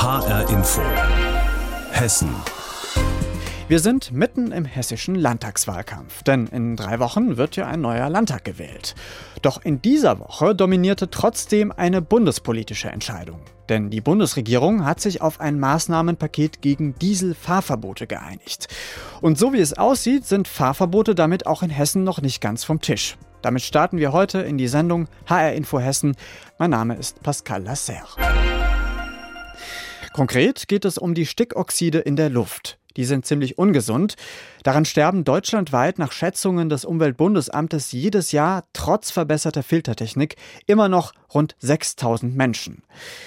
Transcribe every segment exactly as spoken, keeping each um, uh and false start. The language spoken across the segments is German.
H R Info Hessen. Wir sind mitten im hessischen Landtagswahlkampf, denn in drei Wochen wird ja ein neuer Landtag gewählt. Doch in dieser Woche dominierte trotzdem eine bundespolitische Entscheidung. Denn die Bundesregierung hat sich auf ein Maßnahmenpaket gegen Dieselfahrverbote geeinigt. Und so wie es aussieht, sind Fahrverbote damit auch in Hessen noch nicht ganz vom Tisch. Damit starten wir heute in die Sendung H R Info Hessen. Mein Name ist Pascal Lasserre. Konkret geht es um die Stickoxide in der Luft. Die sind ziemlich ungesund. Daran sterben deutschlandweit nach Schätzungen des Umweltbundesamtes jedes Jahr trotz verbesserter Filtertechnik immer noch rund sechstausend Menschen.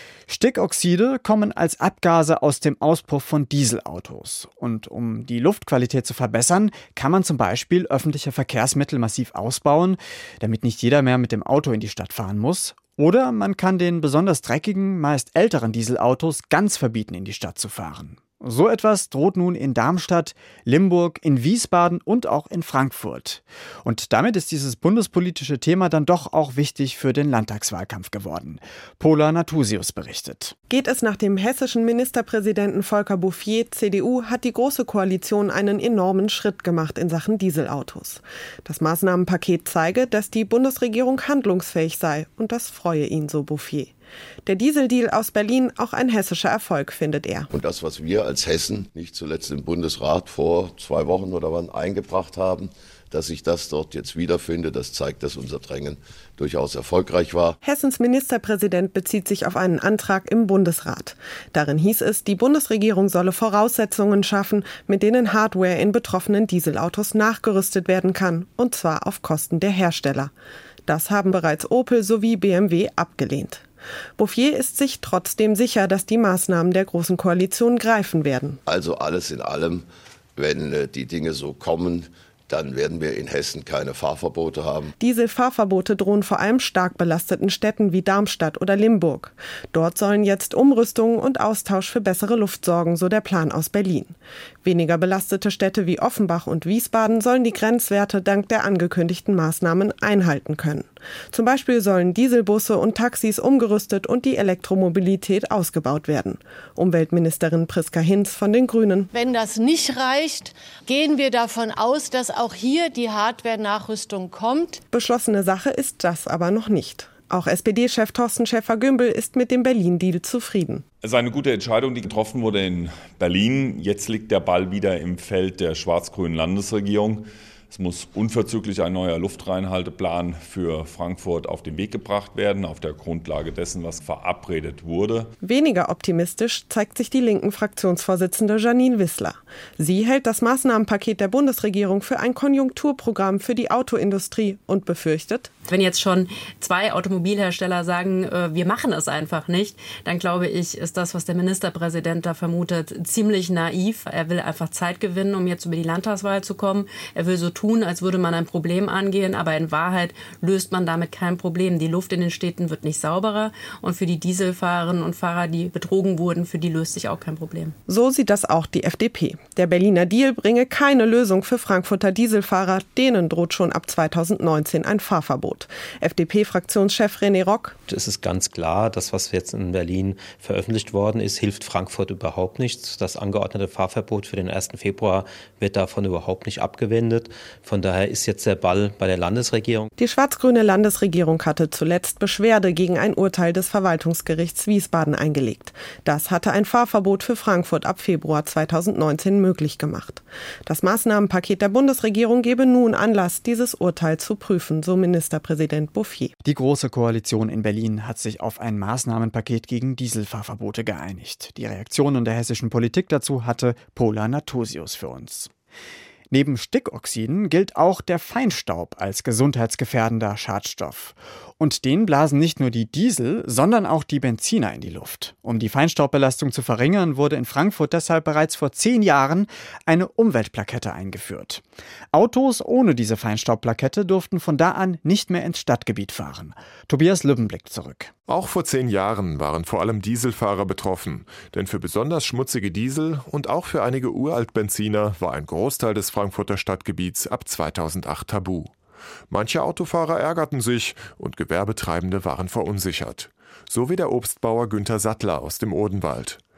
Stickoxide kommen als Abgase aus dem Auspuff von Dieselautos. Und um die Luftqualität zu verbessern, kann man zum Beispiel öffentliche Verkehrsmittel massiv ausbauen, damit nicht jeder mehr mit dem Auto in die Stadt fahren muss. Oder man kann den besonders dreckigen, meist älteren Dieselautos ganz verbieten, in die Stadt zu fahren. So etwas droht nun in Darmstadt, Limburg, in Wiesbaden und auch in Frankfurt. Und damit ist dieses bundespolitische Thema dann doch auch wichtig für den Landtagswahlkampf geworden. Pola Nathusius berichtet. Geht es nach dem hessischen Ministerpräsidenten Volker Bouffier, C D U, hat die Große Koalition einen enormen Schritt gemacht in Sachen Dieselautos. Das Maßnahmenpaket zeige, dass die Bundesregierung handlungsfähig sei, und das freue ihn, so Bouffier. Der Dieseldeal aus Berlin auch ein hessischer Erfolg, findet er. Und das, was wir als Hessen nicht zuletzt im Bundesrat vor zwei Wochen oder wann eingebracht haben, dass ich das dort jetzt wiederfinde, das zeigt, dass unser Drängen durchaus erfolgreich war. Hessens Ministerpräsident bezieht sich auf einen Antrag im Bundesrat. Darin hieß es, die Bundesregierung solle Voraussetzungen schaffen, mit denen Hardware in betroffenen Dieselautos nachgerüstet werden kann, und zwar auf Kosten der Hersteller. Das haben bereits Opel sowie B M W abgelehnt. Bouffier ist sich trotzdem sicher, dass die Maßnahmen der Großen Koalition greifen werden. Also alles in allem, wenn äh, die Dinge so kommen, dann werden wir in Hessen keine Fahrverbote haben. Dieselfahrverbote drohen vor allem stark belasteten Städten wie Darmstadt oder Limburg. Dort sollen jetzt Umrüstungen und Austausch für bessere Luft sorgen, so der Plan aus Berlin. Weniger belastete Städte wie Offenbach und Wiesbaden sollen die Grenzwerte dank der angekündigten Maßnahmen einhalten können. Zum Beispiel sollen Dieselbusse und Taxis umgerüstet und die Elektromobilität ausgebaut werden. Umweltministerin Priska Hinz von den Grünen. Wenn das nicht reicht, gehen wir davon aus, dass auch hier die Hardware-Nachrüstung kommt. Beschlossene Sache ist das aber noch nicht. Auch S P D-Chef Thorsten Schäfer-Gümbel ist mit dem Berlin-Deal zufrieden. Es ist eine gute Entscheidung, die getroffen wurde in Berlin. Jetzt liegt der Ball wieder im Feld der schwarz-grünen Landesregierung. Es muss unverzüglich ein neuer Luftreinhalteplan für Frankfurt auf den Weg gebracht werden, auf der Grundlage dessen, was verabredet wurde. Weniger optimistisch zeigt sich die linken Fraktionsvorsitzende Janine Wissler. Sie hält das Maßnahmenpaket der Bundesregierung für ein Konjunkturprogramm für die Autoindustrie und befürchtet: Wenn jetzt schon zwei Automobilhersteller sagen, äh, wir machen es einfach nicht, dann glaube ich, ist das, was der Ministerpräsident da vermutet, ziemlich naiv. Er will einfach Zeit gewinnen, um jetzt über die Landtagswahl zu kommen. Er will so tun, als würde man ein Problem angehen, aber in Wahrheit löst man damit kein Problem. Die Luft in den Städten wird nicht sauberer und für die Dieselfahrerinnen und Fahrer, die betrogen wurden, für die löst sich auch kein Problem. So sieht das auch die F D P. Der Berliner Deal bringe keine Lösung für Frankfurter Dieselfahrer. Denen droht schon ab zweitausendneunzehn ein Fahrverbot. F D P-Fraktionschef René Rock. Es ist ganz klar, das, was jetzt in Berlin veröffentlicht worden ist, hilft Frankfurt überhaupt nichts. Das angeordnete Fahrverbot für den ersten Februar wird davon überhaupt nicht abgewendet. Von daher ist jetzt der Ball bei der Landesregierung. Die schwarz-grüne Landesregierung hatte zuletzt Beschwerde gegen ein Urteil des Verwaltungsgerichts Wiesbaden eingelegt. Das hatte ein Fahrverbot für Frankfurt ab Februar zweitausendneunzehn möglich gemacht. Das Maßnahmenpaket der Bundesregierung gebe nun Anlass, dieses Urteil zu prüfen, so Ministerpräsident Bouffier. Die Große Koalition in Berlin hat sich auf ein Maßnahmenpaket gegen Dieselfahrverbote geeinigt. Die Reaktionen der hessischen Politik dazu hatte Pola Nathusius für uns. Neben Stickoxiden gilt auch der Feinstaub als gesundheitsgefährdender Schadstoff. Und den blasen nicht nur die Diesel, sondern auch die Benziner in die Luft. Um die Feinstaubbelastung zu verringern, wurde in Frankfurt deshalb bereits vor zehn Jahren eine Umweltplakette eingeführt. Autos ohne diese Feinstaubplakette durften von da an nicht mehr ins Stadtgebiet fahren. Tobias Lübben blickt zurück. Auch vor zehn Jahren waren vor allem Dieselfahrer betroffen. Denn für besonders schmutzige Diesel und auch für einige Uraltbenziner war ein Großteil des Frankfurter Stadtgebiets ab zweitausendacht tabu. Manche Autofahrer ärgerten sich und Gewerbetreibende waren verunsichert. So wie der Obstbauer Günther Sattler aus dem Odenwald.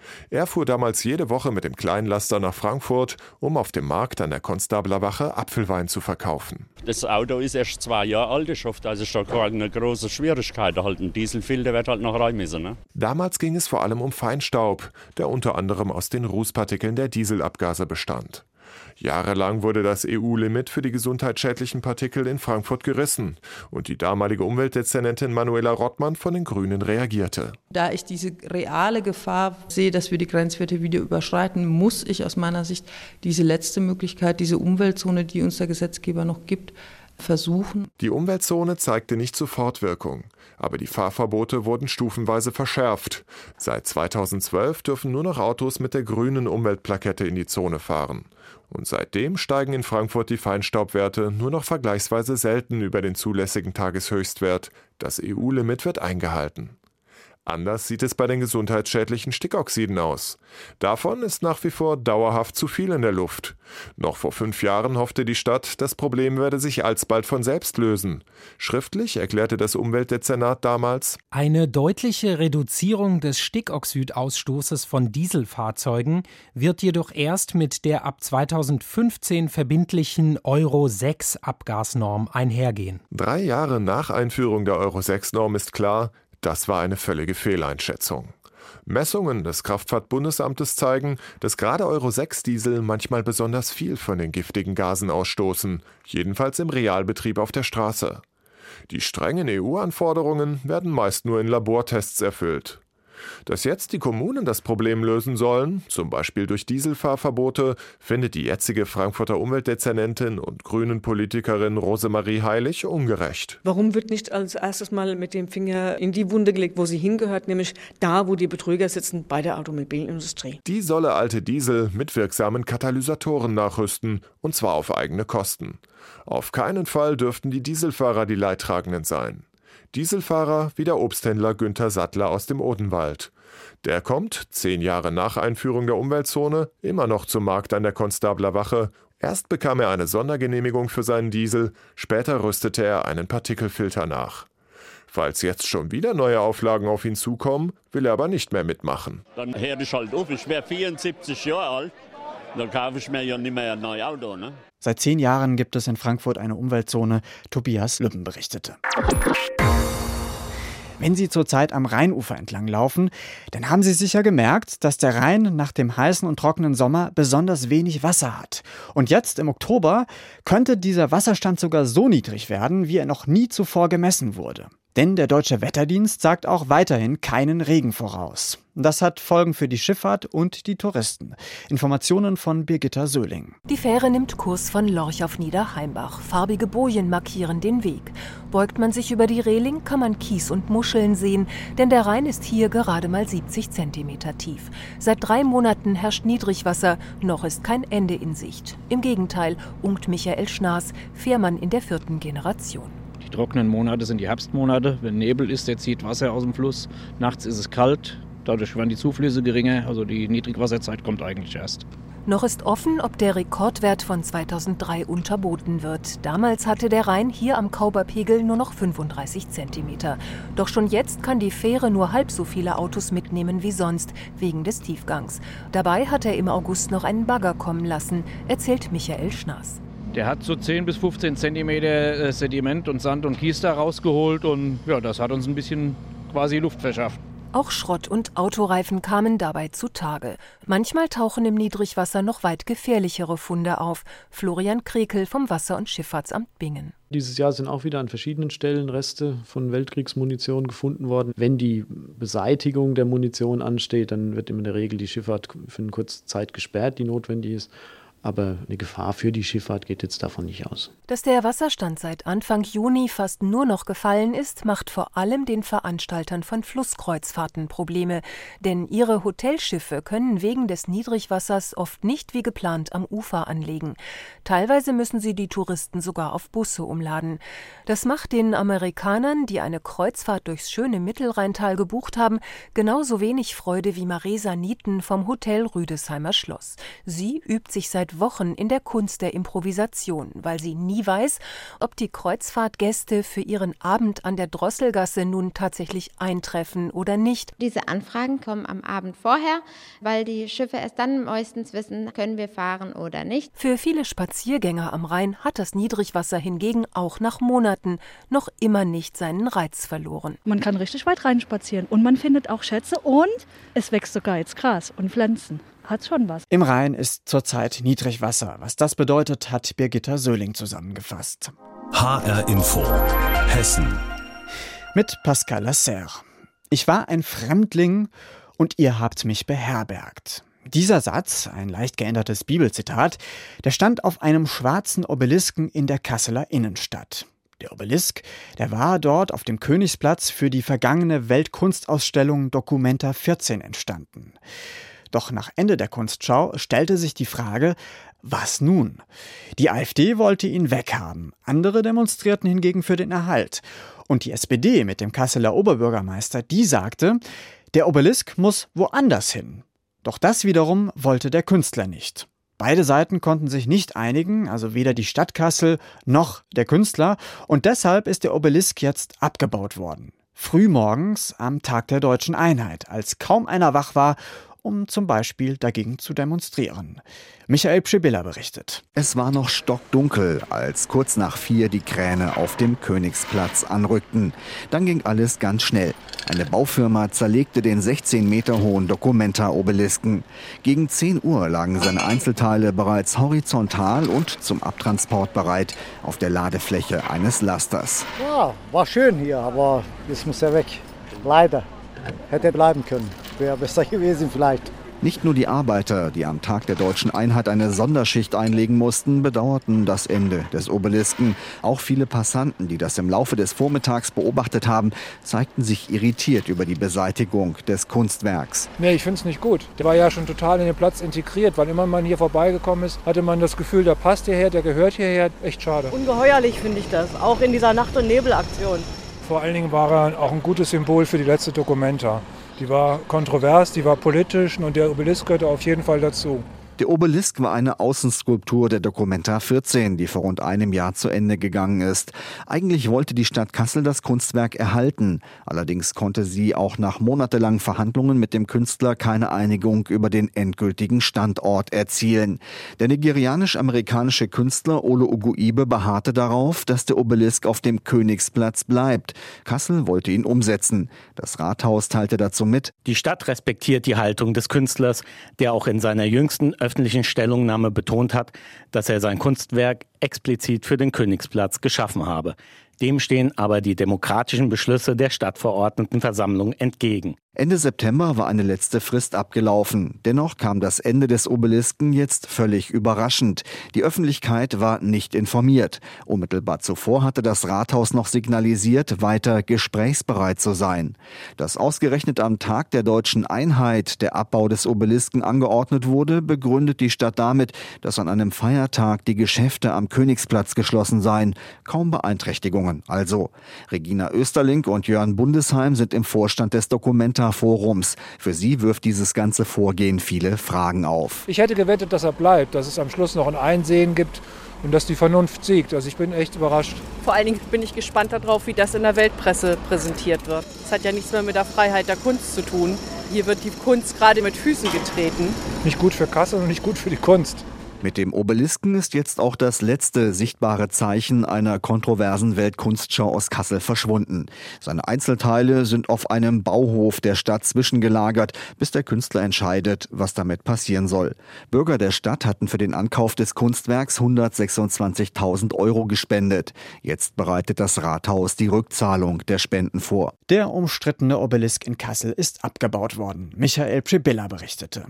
Er fuhr damals jede Woche mit dem Kleinlaster nach Frankfurt, um auf dem Markt an der Konstabler Wache Apfelwein zu verkaufen. Das Auto ist erst zwei Jahre alt, ich hoffe, das ist doch keine große Schwierigkeit. Halt ein Dieselfilter wird halt noch rein müssen. Ne? Damals ging es vor allem um Feinstaub, der unter anderem aus den Rußpartikeln der Dieselabgase bestand. Jahrelang wurde das E U-Limit für die gesundheitsschädlichen Partikel in Frankfurt gerissen und die damalige Umweltdezernentin Manuela Rottmann von den Grünen reagierte. Da ich diese reale Gefahr sehe, dass wir die Grenzwerte wieder überschreiten, muss ich aus meiner Sicht diese letzte Möglichkeit, diese Umweltzone, die uns der Gesetzgeber noch gibt, versuchen. Die Umweltzone zeigte nicht sofort Wirkung, aber die Fahrverbote wurden stufenweise verschärft. Seit zweitausendzwölf dürfen nur noch Autos mit der grünen Umweltplakette in die Zone fahren. Und seitdem steigen in Frankfurt die Feinstaubwerte nur noch vergleichsweise selten über den zulässigen Tageshöchstwert. Das E U-Limit wird eingehalten. Anders sieht es bei den gesundheitsschädlichen Stickoxiden aus. Davon ist nach wie vor dauerhaft zu viel in der Luft. Noch vor fünf Jahren hoffte die Stadt, das Problem werde sich alsbald von selbst lösen. Schriftlich erklärte das Umweltdezernat damals: Eine deutliche Reduzierung des Stickoxidausstoßes von Dieselfahrzeugen wird jedoch erst mit der ab zweitausendfünfzehn verbindlichen Euro sechs Abgasnorm einhergehen. Drei Jahre nach Einführung der Euro sechs Norm ist klar, das war eine völlige Fehleinschätzung. Messungen des Kraftfahrtbundesamtes zeigen, dass gerade Euro sechs Diesel manchmal besonders viel von den giftigen Gasen ausstoßen, jedenfalls im Realbetrieb auf der Straße. Die strengen E U-Anforderungen werden meist nur in Labortests erfüllt. Dass jetzt die Kommunen das Problem lösen sollen, zum Beispiel durch Dieselfahrverbote, findet die jetzige Frankfurter Umweltdezernentin und Grünen-Politikerin Rosemarie Heilig ungerecht. Warum wird nicht als erstes mal mit dem Finger in die Wunde gelegt, wo sie hingehört, nämlich da, wo die Betrüger sitzen, bei der Automobilindustrie? Die solle alte Diesel mit wirksamen Katalysatoren nachrüsten, und zwar auf eigene Kosten. Auf keinen Fall dürften die Dieselfahrer die Leidtragenden sein. Dieselfahrer wie der Obsthändler Günther Sattler aus dem Odenwald. Der kommt, zehn Jahre nach Einführung der Umweltzone, immer noch zum Markt an der Konstabler Wache. Erst bekam er eine Sondergenehmigung für seinen Diesel, später rüstete er einen Partikelfilter nach. Falls jetzt schon wieder neue Auflagen auf ihn zukommen, will er aber nicht mehr mitmachen. Dann höre ich halt auf, ich wäre vierundsiebzig Jahre alt, dann kaufe ich mir ja nicht mehr ein neues Auto. Ne? Seit zehn Jahren gibt es in Frankfurt eine Umweltzone, Tobias Lübben berichtete. Wenn Sie zurzeit am Rheinufer entlang laufen, dann haben Sie sicher gemerkt, dass der Rhein nach dem heißen und trockenen Sommer besonders wenig Wasser hat. Und jetzt im Oktober könnte dieser Wasserstand sogar so niedrig werden, wie er noch nie zuvor gemessen wurde. Denn der Deutsche Wetterdienst sagt auch weiterhin keinen Regen voraus. Das hat Folgen für die Schifffahrt und die Touristen. Informationen von Birgitta Söhling. Die Fähre nimmt Kurs von Lorch auf Niederheimbach. Farbige Bojen markieren den Weg. Beugt man sich über die Reling, kann man Kies und Muscheln sehen, denn der Rhein ist hier gerade mal siebzig Zentimeter tief. Seit drei Monaten herrscht Niedrigwasser, noch ist kein Ende in Sicht. Im Gegenteil, unkt Michael Schnaas, Fährmann in der vierten Generation. Die trockenen Monate sind die Herbstmonate. Wenn Nebel ist, der zieht Wasser aus dem Fluss. Nachts ist es kalt, dadurch werden die Zuflüsse geringer. Also die Niedrigwasserzeit kommt eigentlich erst. Noch ist offen, ob der Rekordwert von zweitausenddrei unterboten wird. Damals hatte der Rhein hier am Kauberpegel nur noch fünfunddreißig Zentimeter. Doch schon jetzt kann die Fähre nur halb so viele Autos mitnehmen wie sonst, wegen des Tiefgangs. Dabei hat er im August noch einen Bagger kommen lassen, erzählt Michael Schnaas. Der hat so zehn bis fünfzehn Zentimeter Sediment und Sand und Kies da rausgeholt und ja, das hat uns ein bisschen quasi Luft verschafft. Auch Schrott und Autoreifen kamen dabei zutage. Manchmal tauchen im Niedrigwasser noch weit gefährlichere Funde auf. Florian Krekel vom Wasser- und Schifffahrtsamt Bingen. Dieses Jahr sind auch wieder an verschiedenen Stellen Reste von Weltkriegsmunition gefunden worden. Wenn die Beseitigung der Munition ansteht, dann wird in der Regel die Schifffahrt für eine kurze Zeit gesperrt, die notwendig ist. Aber eine Gefahr für die Schifffahrt geht jetzt davon nicht aus. Dass der Wasserstand seit Anfang Juni fast nur noch gefallen ist, macht vor allem den Veranstaltern von Flusskreuzfahrten Probleme. Denn ihre Hotelschiffe können wegen des Niedrigwassers oft nicht wie geplant am Ufer anlegen. Teilweise müssen sie die Touristen sogar auf Busse umladen. Das macht den Amerikanern, die eine Kreuzfahrt durchs schöne Mittelrheintal gebucht haben, genauso wenig Freude wie Maresa Nieten vom Hotel Rüdesheimer Schloss. Sie übt sich seit seit Wochen in der Kunst der Improvisation, weil sie nie weiß, ob die Kreuzfahrtgäste für ihren Abend an der Drosselgasse nun tatsächlich eintreffen oder nicht. Diese Anfragen kommen am Abend vorher, weil die Schiffe erst dann meistens wissen, können wir fahren oder nicht. Für viele Spaziergänger am Rhein hat das Niedrigwasser hingegen auch nach Monaten noch immer nicht seinen Reiz verloren. Man kann richtig weit reinspazieren und man findet auch Schätze und es wächst sogar jetzt Gras und Pflanzen. Hat schon was. Im Rhein ist zurzeit Niedrigwasser. Was das bedeutet, hat Birgitta Söhling zusammengefasst. H R Info Hessen mit Pascal Lasserre. Ich war ein Fremdling und ihr habt mich beherbergt. Dieser Satz, ein leicht geändertes Bibelzitat, der stand auf einem schwarzen Obelisken in der Kasseler Innenstadt. Der Obelisk, der war dort auf dem Königsplatz für die vergangene Weltkunstausstellung Documenta vierzehn entstanden. Doch nach Ende der Kunstschau stellte sich die Frage, was nun? Die AfD wollte ihn weghaben, andere demonstrierten hingegen für den Erhalt. Und die S P D mit dem Kasseler Oberbürgermeister, die sagte, der Obelisk muss woanders hin. Doch das wiederum wollte der Künstler nicht. Beide Seiten konnten sich nicht einigen, also weder die Stadt Kassel noch der Künstler, und deshalb ist der Obelisk jetzt abgebaut worden. Frühmorgens am Tag der Deutschen Einheit, als kaum einer wach war, um zum Beispiel dagegen zu demonstrieren. Michael Pschibilla berichtet. Es war noch stockdunkel, als kurz nach vier die Kräne auf dem Königsplatz anrückten. Dann ging alles ganz schnell. Eine Baufirma zerlegte den sechzehn Meter hohen Documenta-Obelisken. Gegen zehn Uhr lagen seine Einzelteile bereits horizontal und zum Abtransport bereit auf der Ladefläche eines Lasters. Ja, war schön hier, aber jetzt muss er weg. Leider. Hätte er bleiben können. Wäre besser gewesen vielleicht. Nicht nur die Arbeiter, die am Tag der Deutschen Einheit eine Sonderschicht einlegen mussten, bedauerten das Ende des Obelisken. Auch viele Passanten, die das im Laufe des Vormittags beobachtet haben, zeigten sich irritiert über die Beseitigung des Kunstwerks. Nee, ich finde es nicht gut. Der war ja schon total in den Platz integriert. Wann immer man hier vorbeigekommen ist, hatte man das Gefühl, der passt hierher, der gehört hierher. Echt schade. Ungeheuerlich finde ich das, auch in dieser Nacht- und Nebelaktion. Vor allen Dingen war er auch ein gutes Symbol für die letzte Documenta. Die war kontrovers, die war politisch und der Obelisk gehörte auf jeden Fall dazu. Der Obelisk war eine Außenskulptur der Documenta vierzehn, die vor rund einem Jahr zu Ende gegangen ist. Eigentlich wollte die Stadt Kassel das Kunstwerk erhalten. Allerdings konnte sie auch nach monatelangen Verhandlungen mit dem Künstler keine Einigung über den endgültigen Standort erzielen. Der nigerianisch-amerikanische Künstler Olo Uguibe beharrte darauf, dass der Obelisk auf dem Königsplatz bleibt. Kassel wollte ihn umsetzen. Das Rathaus teilte dazu mit: Die Stadt respektiert die Haltung des Künstlers, der auch in seiner jüngsten öffentlichen Stellungnahme betont hat, dass er sein Kunstwerk explizit für den Königsplatz geschaffen habe. Dem stehen aber die demokratischen Beschlüsse der Stadtverordnetenversammlung entgegen. Ende September war eine letzte Frist abgelaufen. Dennoch kam das Ende des Obelisken jetzt völlig überraschend. Die Öffentlichkeit war nicht informiert. Unmittelbar zuvor hatte das Rathaus noch signalisiert, weiter gesprächsbereit zu sein. Dass ausgerechnet am Tag der Deutschen Einheit der Abbau des Obelisken angeordnet wurde, begründet die Stadt damit, dass an einem Feiertag die Geschäfte am Königsplatz geschlossen seien. Kaum Beeinträchtigungen also. Regina Österling und Jörn Bundesheim sind im Vorstand des Documenta Forums. Für sie wirft dieses ganze Vorgehen viele Fragen auf. Ich hätte gewettet, dass er bleibt, dass es am Schluss noch ein Einsehen gibt und dass die Vernunft siegt. Also ich bin echt überrascht. Vor allen Dingen bin ich gespannt darauf, wie das in der Weltpresse präsentiert wird. Das hat ja nichts mehr mit der Freiheit der Kunst zu tun. Hier wird die Kunst gerade mit Füßen getreten. Nicht gut für Kassel und nicht gut für die Kunst. Mit dem Obelisken ist jetzt auch das letzte sichtbare Zeichen einer kontroversen Weltkunstschau aus Kassel verschwunden. Seine Einzelteile sind auf einem Bauhof der Stadt zwischengelagert, bis der Künstler entscheidet, was damit passieren soll. Bürger der Stadt hatten für den Ankauf des Kunstwerks hundertsechsundzwanzigtausend Euro gespendet. Jetzt bereitet das Rathaus die Rückzahlung der Spenden vor. Der umstrittene Obelisk in Kassel ist abgebaut worden. Michael Pschibilla berichtete.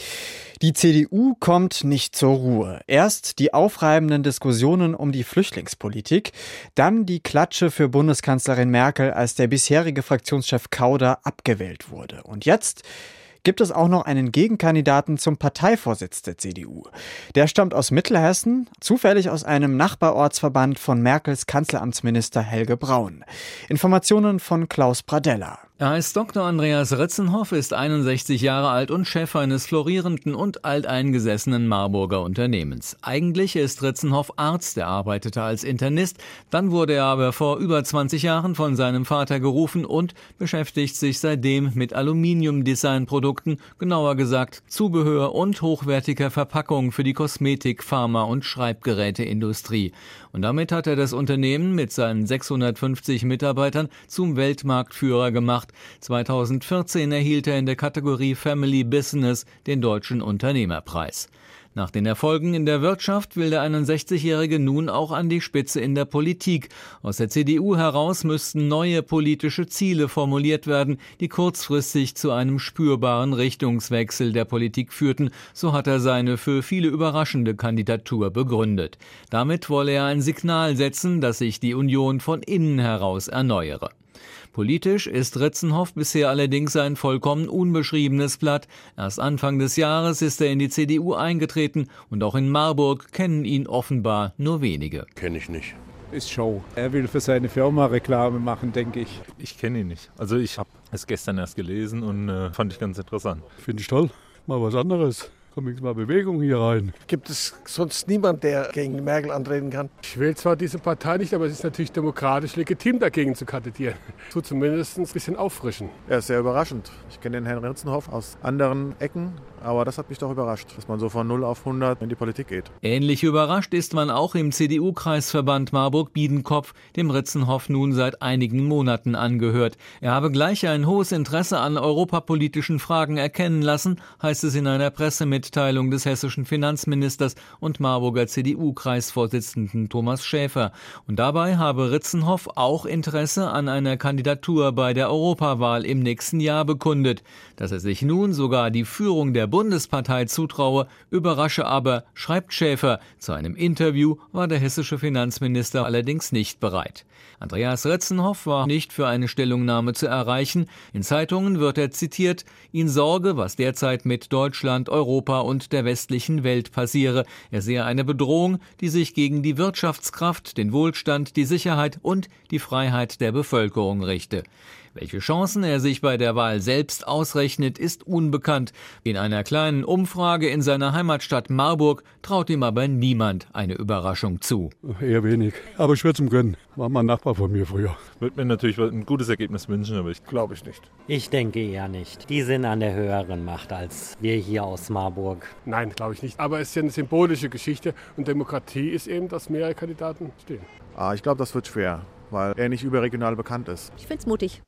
Die C D U kommt nicht zur Ruhe. Erst die aufreibenden Diskussionen um die Flüchtlingspolitik, dann die Klatsche für Bundeskanzlerin Merkel, als der bisherige Fraktionschef Kauder abgewählt wurde. Und jetzt gibt es auch noch einen Gegenkandidaten zum Parteivorsitz der C D U. Der stammt aus Mittelhessen, zufällig aus einem Nachbarortsverband von Merkels Kanzleramtsminister Helge Braun. Informationen von Klaus Pradella. Er heißt Doktor Andreas Ritzenhoff, ist einundsechzig Jahre alt und Chef eines florierenden und alteingesessenen Marburger Unternehmens. Eigentlich ist Ritzenhoff Arzt, er arbeitete als Internist, dann wurde er aber vor über zwanzig Jahren von seinem Vater gerufen und beschäftigt sich seitdem mit Aluminium-Design-Produkten, genauer gesagt Zubehör und hochwertiger Verpackung für die Kosmetik-, Pharma- und Schreibgeräteindustrie. Und damit hat er das Unternehmen mit seinen sechshundertfünfzig Mitarbeitern zum Weltmarktführer gemacht. zweitausendvierzehn erhielt er in der Kategorie Family Business den Deutschen Unternehmerpreis. Nach den Erfolgen in der Wirtschaft will der einundsechzigjährige nun auch an die Spitze in der Politik. Aus der C D U heraus müssten neue politische Ziele formuliert werden, die kurzfristig zu einem spürbaren Richtungswechsel der Politik führten. So hat er seine für viele überraschende Kandidatur begründet. Damit wolle er ein Signal setzen, dass sich die Union von innen heraus erneuere. Politisch ist Ritzenhoff bisher allerdings ein vollkommen unbeschriebenes Blatt. Erst Anfang des Jahres ist er in die C D U eingetreten und auch in Marburg kennen ihn offenbar nur wenige. Kenne ich nicht. Ist Show. Er will für seine Firma Reklame machen, denke ich. Ich kenne ihn nicht. Also ich habe es gestern erst gelesen und äh, fand ich ganz interessant. Finde ich toll. Mal was anderes. Kommt jetzt mal Bewegung hier rein. Gibt es sonst niemand, der gegen Merkel antreten kann? Ich wähle zwar diese Partei nicht, aber es ist natürlich demokratisch legitim, dagegen zu kandidieren. Tut zumindest ein bisschen auffrischen. Ja, sehr überraschend. Ich kenne den Herrn Ritzenhoff aus anderen Ecken, aber das hat mich doch überrascht, dass man so von null auf hundert in die Politik geht. Ähnlich überrascht ist man auch im C D U-Kreisverband Marburg-Biedenkopf, dem Ritzenhoff nun seit einigen Monaten angehört. Er habe gleich ein hohes Interesse an europapolitischen Fragen erkennen lassen, heißt es in einer Pressemitteilung des hessischen Finanzministers und Marburger C D U-Kreisvorsitzenden Thomas Schäfer. Und dabei habe Ritzenhoff auch Interesse an einer Kandidatur bei der Europawahl im nächsten Jahr bekundet. Dass er sich nun sogar die Führung der Bundespartei zutraue, überrasche aber, schreibt Schäfer. Zu einem Interview war der hessische Finanzminister allerdings nicht bereit. Andreas Ritzenhoff war nicht für eine Stellungnahme zu erreichen. In Zeitungen wird er zitiert, ihn sorge, was derzeit mit Deutschland, Europa und der westlichen Welt passiere. Er sehe eine Bedrohung, die sich gegen die Wirtschaftskraft, den Wohlstand, die Sicherheit und die Freiheit der Bevölkerung richte. Welche Chancen er sich bei der Wahl selbst ausrechnet, ist unbekannt. In einer kleinen Umfrage in seiner Heimatstadt Marburg traut ihm aber niemand eine Überraschung zu. Eher wenig, aber ich würde es ihm gönnen. War mal ein Nachbar von mir früher. Würde mir natürlich ein gutes Ergebnis wünschen, aber ich glaube ich nicht. Ich denke eher nicht. Die sind an der höheren Macht als wir hier aus Marburg. Nein, glaube ich nicht. Aber es ist ja eine symbolische Geschichte und Demokratie ist eben, dass mehrere Kandidaten stehen. Ah, ich glaube, das wird schwer, weil er nicht überregional bekannt ist. Ich finde es mutig.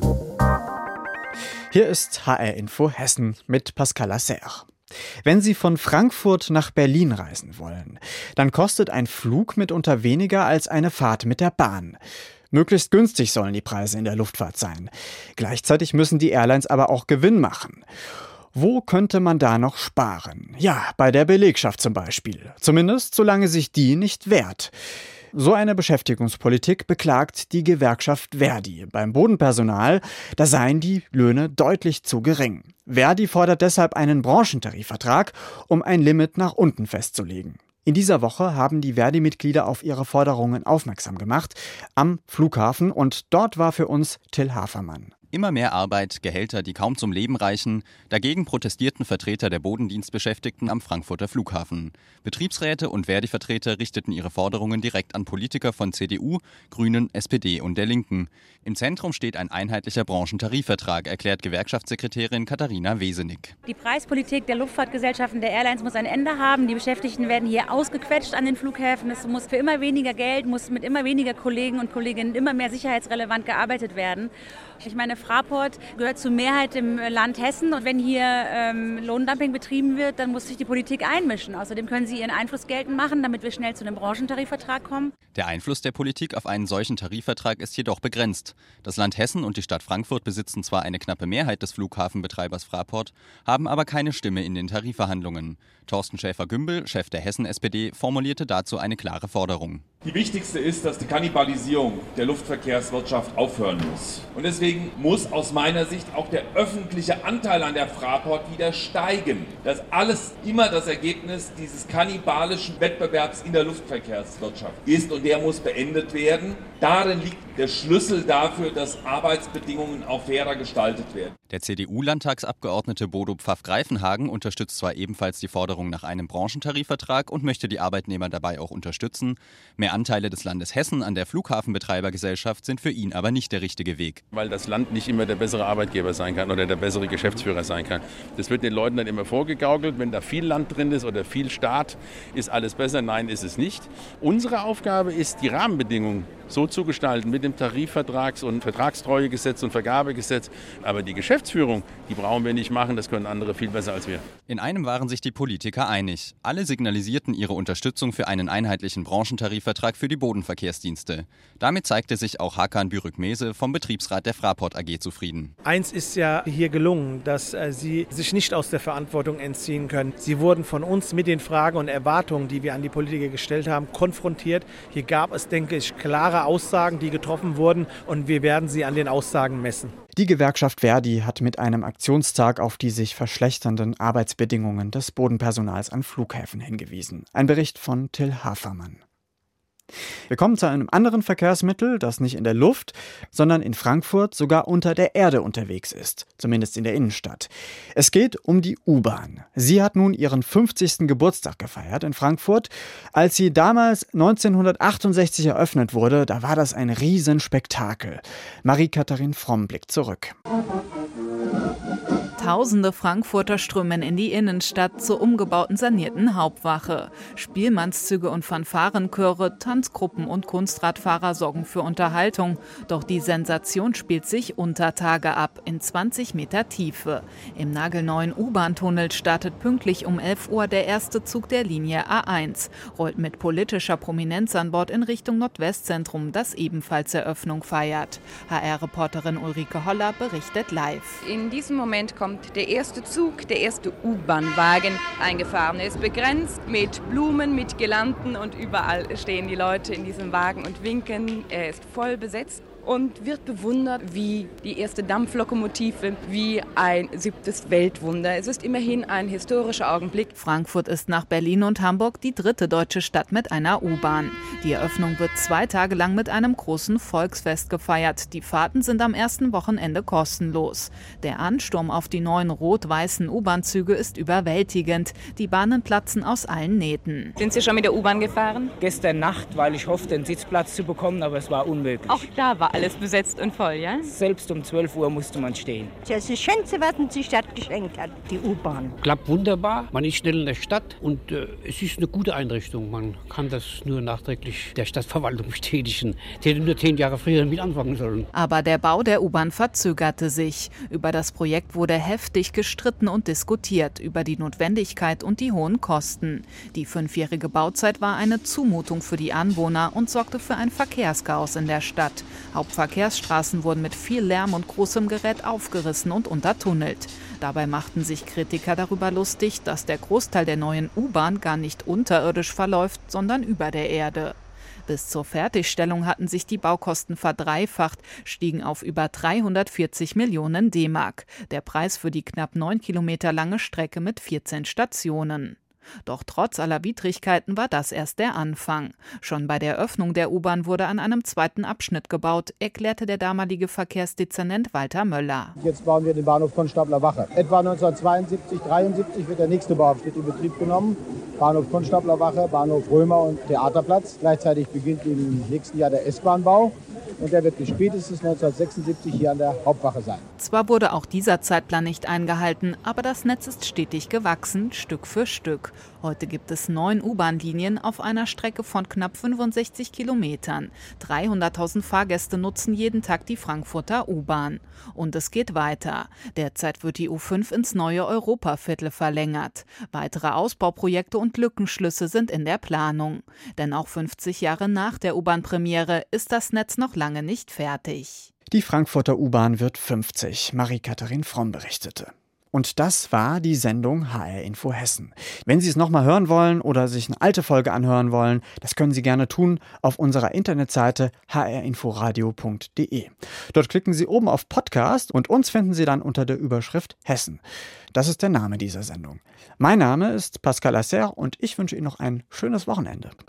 Hier ist H R Info Hessen mit Pascal Lasserre. Wenn Sie von Frankfurt nach Berlin reisen wollen, dann kostet ein Flug mitunter weniger als eine Fahrt mit der Bahn. Möglichst günstig sollen die Preise in der Luftfahrt sein. Gleichzeitig müssen die Airlines aber auch Gewinn machen. Wo könnte man da noch sparen? Ja, bei der Belegschaft zum Beispiel. Zumindest solange sich die nicht wehrt. So eine Beschäftigungspolitik beklagt die Gewerkschaft Verdi. Beim Bodenpersonal, da seien die Löhne deutlich zu gering. Verdi fordert deshalb einen Branchentarifvertrag, um ein Limit nach unten festzulegen. In dieser Woche haben die Verdi-Mitglieder auf ihre Forderungen aufmerksam gemacht am Flughafen und dort war für uns Till Hafermann. Immer mehr Arbeit, Gehälter, die kaum zum Leben reichen. Dagegen protestierten Vertreter der Bodendienstbeschäftigten am Frankfurter Flughafen. Betriebsräte und Verdi-Vertreter richteten ihre Forderungen direkt an Politiker von C D U, Grünen, S P D und der Linken. Im Zentrum steht ein einheitlicher Branchentarifvertrag, erklärt Gewerkschaftssekretärin Katharina Wesenig. Die Preispolitik der Luftfahrtgesellschaften, der Airlines muss ein Ende haben. Die Beschäftigten werden hier ausgequetscht an den Flughäfen. Es muss für immer weniger Geld, muss mit immer weniger Kollegen und Kolleginnen immer mehr sicherheitsrelevant gearbeitet werden. Ich meine, Fraport gehört zur Mehrheit im Land Hessen und wenn hier ähm, Lohndumping betrieben wird, dann muss sich die Politik einmischen. Außerdem können sie ihren Einfluss geltend machen, damit wir schnell zu einem Branchentarifvertrag kommen. Der Einfluss der Politik auf einen solchen Tarifvertrag ist jedoch begrenzt. Das Land Hessen und die Stadt Frankfurt besitzen zwar eine knappe Mehrheit des Flughafenbetreibers Fraport, haben aber keine Stimme in den Tarifverhandlungen. Thorsten Schäfer-Gümbel, Chef der Hessen-S P D, formulierte dazu eine klare Forderung. Die wichtigste ist, dass die Kannibalisierung der Luftverkehrswirtschaft aufhören muss. Und deswegen muss aus meiner Sicht auch der öffentliche Anteil an der Fraport wieder steigen. Das alles immer das Ergebnis dieses kannibalischen Wettbewerbs in der Luftverkehrswirtschaft ist und der muss beendet werden. Darin liegt der Schlüssel dafür, dass Arbeitsbedingungen auch fairer gestaltet werden. Der C D U-Landtagsabgeordnete Bodo Pfaff-Greifenhagen unterstützt zwar ebenfalls die Forderung nach einem Branchentarifvertrag und möchte die Arbeitnehmer dabei auch unterstützen. Mehr Anteile des Landes Hessen an der Flughafenbetreibergesellschaft sind für ihn aber nicht der richtige Weg. Weil das Land nicht immer der bessere Arbeitgeber sein kann oder der bessere Geschäftsführer sein kann. Das wird den Leuten dann immer vorgegaukelt, wenn da viel Land drin ist oder viel Staat, ist alles besser. Nein, ist es nicht. Unsere Aufgabe ist, die Rahmenbedingungen so zu gestalten mit dem Tarifvertrags- und Vertragstreuegesetz und Vergabegesetz. Aber die Geschäftsführung, die brauchen wir nicht machen, das können andere viel besser als wir. In einem waren sich die Politiker einig. Alle signalisierten ihre Unterstützung für einen einheitlichen Branchentarifvertrag für die Bodenverkehrsdienste. Damit zeigte sich auch Hakan Bürük-Mese vom Betriebsrat der Fraport A G zufrieden. Eins ist ja hier gelungen, dass äh, sie sich nicht aus der Verantwortung entziehen können. Sie wurden von uns mit den Fragen und Erwartungen, die wir an die Politiker gestellt haben, konfrontiert. Hier gab es, denke ich, klare Aussagen, die getroffen wurden, und wir werden sie an den Aussagen messen. Die Gewerkschaft Verdi hat mit einem Aktionstag auf die sich verschlechternden Arbeitsbedingungen des Bodenpersonals an Flughäfen hingewiesen. Ein Bericht von Till Hafermann. Wir kommen zu einem anderen Verkehrsmittel, das nicht in der Luft, sondern in Frankfurt sogar unter der Erde unterwegs ist, zumindest in der Innenstadt. Es geht um die U-Bahn. Sie hat nun ihren fünfzigsten Geburtstag gefeiert in Frankfurt. Als sie damals neunzehnhundertachtundsechzig eröffnet wurde, da war das ein Riesenspektakel. Marie-Katharin Fromm blickt zurück. Tausende Frankfurter strömen in die Innenstadt zur umgebauten sanierten Hauptwache. Spielmannszüge und Fanfarenchöre, Tanzgruppen und Kunstradfahrer sorgen für Unterhaltung. Doch die Sensation spielt sich unter Tage ab, in zwanzig Meter Tiefe. Im nagelneuen U-Bahn-Tunnel startet pünktlich um elf Uhr der erste Zug der Linie A eins. Rollt mit politischer Prominenz an Bord in Richtung Nordwestzentrum, das ebenfalls Eröffnung feiert. H R-Reporterin Ulrike Holler berichtet live. In diesem Moment kommt der erste Zug, der erste U-Bahn-Wagen eingefahren. Er ist begrenzt mit Blumen, mit Girlanden und überall stehen die Leute in diesem Wagen und winken. Er ist voll besetzt und wird bewundert wie die erste Dampflokomotive, wie ein siebtes Weltwunder. Es ist immerhin ein historischer Augenblick. Frankfurt ist nach Berlin und Hamburg die dritte deutsche Stadt mit einer U-Bahn. Die Eröffnung wird zwei Tage lang mit einem großen Volksfest gefeiert. Die Fahrten sind am ersten Wochenende kostenlos. Der Ansturm auf die neuen rot-weißen U-Bahn-Züge ist überwältigend. Die Bahnen platzen aus allen Nähten. Sind Sie schon mit der U-Bahn gefahren? Gestern Nacht, weil ich hoffte, einen Sitzplatz zu bekommen, aber es war unmöglich. Auch da war alles besetzt und voll, ja? Selbst um zwölf Uhr musste man stehen. Das ist das Schönste, was uns die Stadt geschenkt hat, die U-Bahn. Klappt wunderbar. Man ist schnell in der Stadt und äh, es ist eine gute Einrichtung. Man kann das nur nachträglich der Stadtverwaltung bestätigen. Die hätte nur zehn Jahre früher mit anfangen sollen. Aber der Bau der U-Bahn verzögerte sich. Über das Projekt wurde heftig gestritten und diskutiert, über die Notwendigkeit und die hohen Kosten. Die fünfjährige Bauzeit war eine Zumutung für die Anwohner und sorgte für ein Verkehrschaos in der Stadt. Hauptverkehrsstraßen wurden mit viel Lärm und großem Gerät aufgerissen und untertunnelt. Dabei machten sich Kritiker darüber lustig, dass der Großteil der neuen U-Bahn gar nicht unterirdisch verläuft, sondern über der Erde. Bis zur Fertigstellung hatten sich die Baukosten verdreifacht, stiegen auf über dreihundertvierzig Millionen D-Mark. Der Preis für die knapp neun Kilometer lange Strecke mit vierzehn Stationen. Doch trotz aller Widrigkeiten war das erst der Anfang. Schon bei der Eröffnung der U-Bahn wurde an einem zweiten Abschnitt gebaut, erklärte der damalige Verkehrsdezernent Walter Möller. Jetzt bauen wir den Bahnhof Konstabler Wache. Etwa neunzehnhundertzweiundsiebzig, dreiundsiebzig wird der nächste Bauabschnitt in Betrieb genommen. Bahnhof Konstabler Wache, Bahnhof Römer und Theaterplatz. Gleichzeitig beginnt im nächsten Jahr der S-Bahn-Bau. Und der wird bis spätestens neunzehnhundertsechsundsiebzig hier an der Hauptwache sein. Zwar wurde auch dieser Zeitplan nicht eingehalten, aber das Netz ist stetig gewachsen, Stück für Stück. Heute gibt es neun U-Bahn-Linien auf einer Strecke von knapp fünfundsechzig Kilometern. dreihunderttausend Fahrgäste nutzen jeden Tag die Frankfurter U-Bahn. Und es geht weiter. Derzeit wird die U fünf ins neue Europaviertel verlängert. Weitere Ausbauprojekte und Lückenschlüsse sind in der Planung. Denn auch fünfzig Jahre nach der U-Bahn-Premiere ist das Netz noch lange nicht fertig. Die Frankfurter U-Bahn wird fünfzig, Marie-Katharin Fromm berichtete. Und das war die Sendung H R Info Hessen. Wenn Sie es nochmal hören wollen oder sich eine alte Folge anhören wollen, das können Sie gerne tun auf unserer Internetseite h r inforadio punkt d e. Dort klicken Sie oben auf Podcast und uns finden Sie dann unter der Überschrift Hessen. Das ist der Name dieser Sendung. Mein Name ist Pascal Asser und ich wünsche Ihnen noch ein schönes Wochenende.